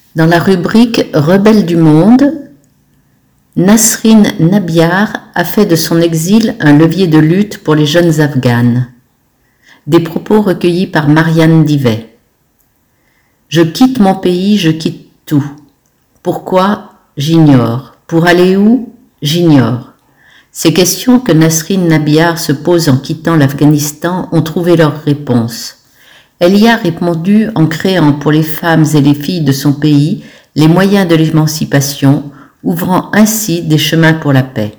Dans la rubrique Rebelles du monde, Nasrin Nabiar a fait de son exil un levier de lutte pour les jeunes Afghanes. Des propos recueillis par Marianne Divet. Je quitte mon pays, je quitte tout. Pourquoi? J'ignore. Pour aller où? J'ignore. Ces questions que Nasrin Nabiar se pose en quittant l'Afghanistan ont trouvé leur réponse. Elle y a répondu en créant pour les femmes et les filles de son pays les moyens de l'émancipation, ouvrant ainsi des chemins pour la paix.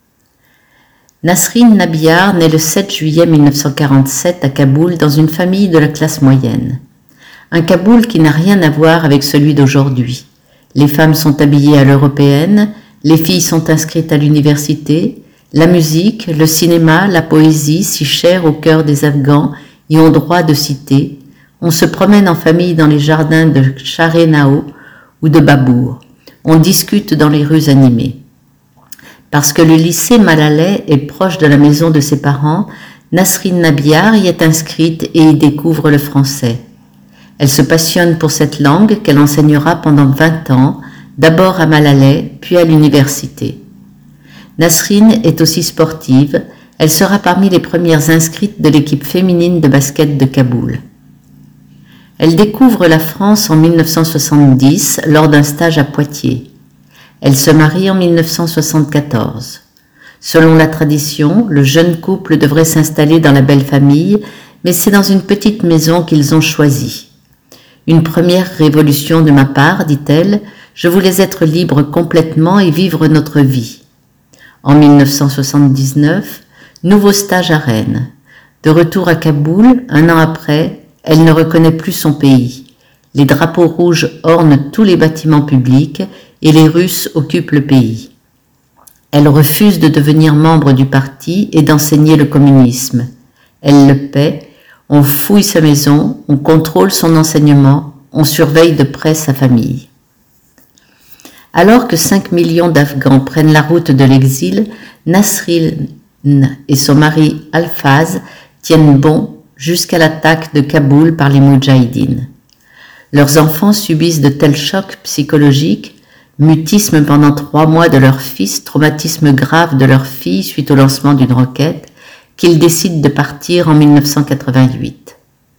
Nasrin Nabiar naît le 7 juillet 1947 à Kaboul dans une famille de la classe moyenne. Un Kaboul qui n'a rien à voir avec celui d'aujourd'hui. Les femmes sont habillées à l'européenne, les filles sont inscrites à l'université, la musique, le cinéma, la poésie, si chers au cœur des Afghans, y ont droit de citer. On se promène en famille dans les jardins de Charenao ou de Babour. On discute dans les rues animées. Parce que le lycée Malalais est proche de la maison de ses parents, Nasrin Nabiar y est inscrite et y découvre le français. Elle se passionne pour cette langue qu'elle enseignera pendant 20 ans, d'abord à Malalais, puis à l'université. Nasrin est aussi sportive. Elle sera parmi les premières inscrites de l'équipe féminine de basket de Kaboul. Elle découvre la France en 1970 lors d'un stage à Poitiers. Elle se marie en 1974. Selon la tradition, le jeune couple devrait s'installer dans la belle famille, mais c'est dans une petite maison qu'ils ont choisie. Une première révolution de ma part, dit-elle, je voulais être libre complètement et vivre notre vie. En 1979, nouveau stage à Rennes. De retour à Kaboul, un an après, elle ne reconnaît plus son pays. Les drapeaux rouges ornent tous les bâtiments publics et les Russes occupent le pays. Elle refuse de devenir membre du parti et d'enseigner le communisme. Elle le paie, on fouille sa maison, on contrôle son enseignement, on surveille de près sa famille. Alors que 5 millions d'Afghans prennent la route de l'exil, Nasrin et son mari Alfaz tiennent bon jusqu'à l'attaque de Kaboul par les Moudjahidines. Leurs enfants subissent de tels chocs psychologiques, mutisme pendant 3 mois de leur fils, traumatisme grave de leur fille suite au lancement d'une roquette, qu'ils décident de partir en 1988.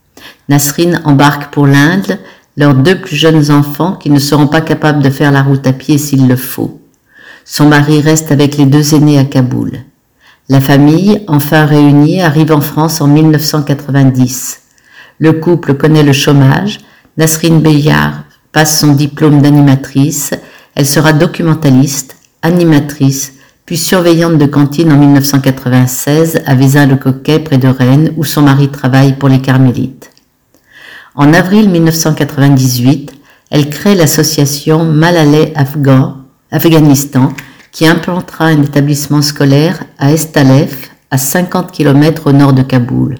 Nasrin embarque pour l'Inde leurs 2 plus jeunes enfants qui ne seront pas capables de faire la route à pied s'il le faut. Son mari reste avec les 2 aînés à Kaboul. La famille, enfin réunie, arrive en France en 1990. Le couple connaît le chômage. Nasrin Nabiar passe son diplôme d'animatrice. Elle sera documentaliste, animatrice, puis surveillante de cantine en 1996 à Vezin-le-Coquet près de Rennes où son mari travaille pour les Carmélites. En avril 1998, elle crée l'association Malalais Afghanistan qui implantera un établissement scolaire à Estalef, à 50 km au nord de Kaboul.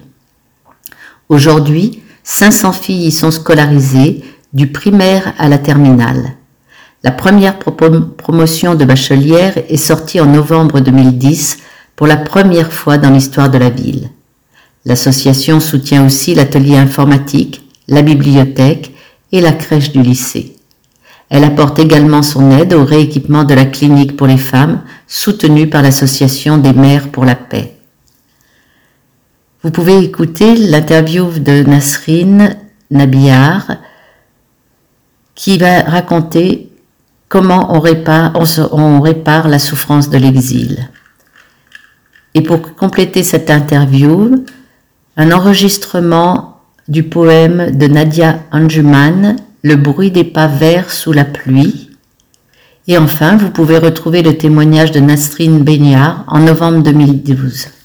Aujourd'hui, 500 filles y sont scolarisées, du primaire à la terminale. La première promotion de bachelière est sortie en novembre 2010 pour la première fois dans l'histoire de la ville. L'association soutient aussi l'atelier informatique, la bibliothèque et la crèche du lycée. Elle apporte également son aide au rééquipement de la clinique pour les femmes, soutenue par l'Association des mères pour la paix. Vous pouvez écouter l'interview de Nasrin Nabiar qui va raconter comment on répare la souffrance de l'exil. Et pour compléter cette interview, un enregistrement du poème de Nadia Anjuman, Le bruit des pas verts sous la pluie. Et enfin, vous pouvez retrouver le témoignage de Nasrin Nabiar en novembre 2012.